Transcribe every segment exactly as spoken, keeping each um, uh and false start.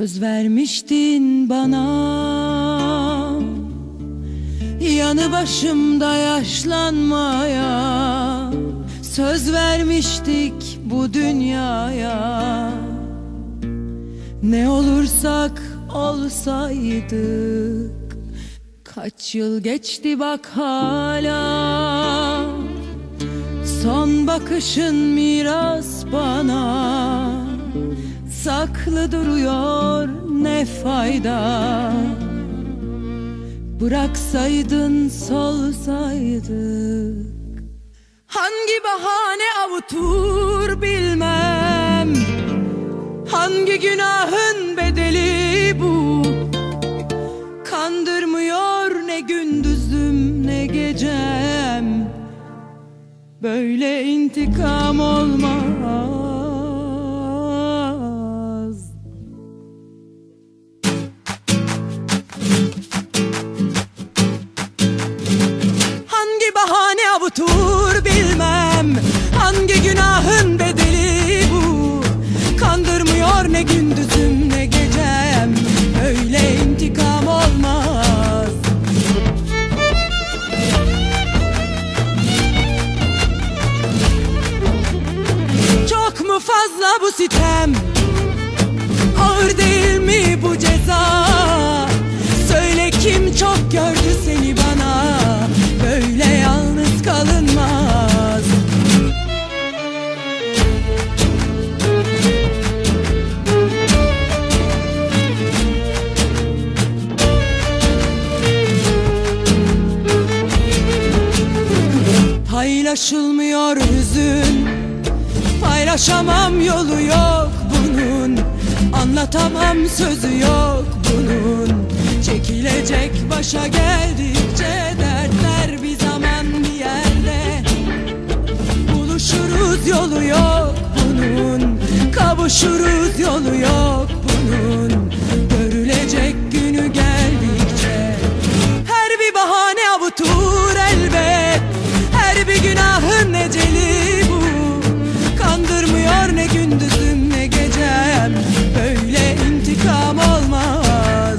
Söz vermiştin bana, yanı başımda yaşlanmaya. Söz vermiştik bu dünyaya, ne olursak olsaydık. Kaç yıl geçti bak hala, son bakışın miras bana. Saklı duruyor ne fayda, bıraksaydın solsaydık. Hangi bahane avutur bilmem, hangi günahın bedeli bu. Kandırmıyor ne gündüzüm ne gecem, böyle intikam olmaz. Hangi bahane avutur bilmem, hangi günahın bedeli bu. Kandırmıyor ne gündüzüm ne gecem, öyle intikam olmaz. Çok mu fazla bu sitem, ağır değil mi bu ceza? Söyle kim çok gördü seni bana, böyle yalnız kalınmaz. Paylaşılmıyor hüzün, paylaşamam yolu yok bunun. Anlatamam sözü yok bunun. Çekilecek başa geldikçe dertler bir zaman bir yerde. Buluşuruz yolu yok bunun, kavuşuruz yolu yok bunun. Görülecek günü geldikçe. Her bir bahane avutur elbet, her bir günahın eceli bu. Kandırmıyor ne gündüzüm ne gecem, böyle intikam olmaz.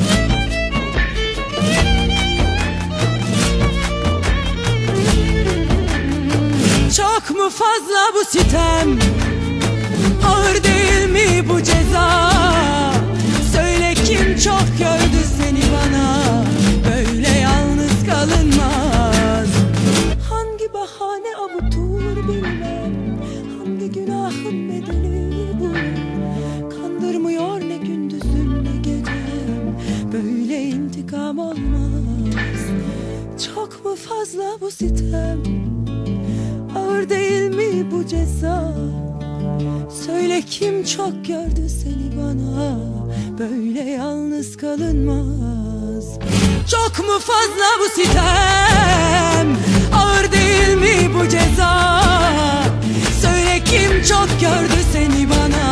Çok mu fazla bu sitem, ağır değil mi bu ceza? Söyle kim çok gördü seni bana, böyle yalnız kalınmaz. Hangi bahane avutur bilmem, hangi günahın bedeli bu. Kandırmıyor ne gündüzüm ne gecem, böyle intikam olmaz. Çok mu fazla bu sitem, ağır değil mi bu ceza? Söyle kim çok gördü seni bana, böyle yalnız kalınmaz. Çok mu fazla bu sitem, ağır değil mi bu ceza? Söyle kim çok gördü seni bana,